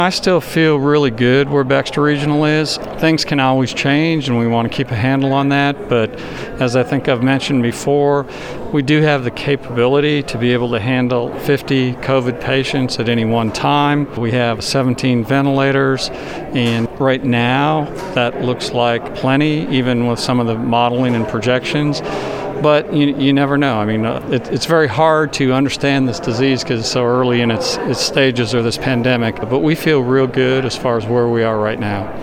I still feel really good where Baxter Regional is. Things can always change, and we want to keep a handle on that. But as I think I've mentioned before, we do have the capability to be able to handle 50 COVID patients at any one time. We have 17 ventilators, and right now that looks like plenty, even with some of the modeling and projections. But you never know. I mean, it's very hard to understand this disease because it's so early in its stages of this pandemic. But we feel real good as far as where we are right now.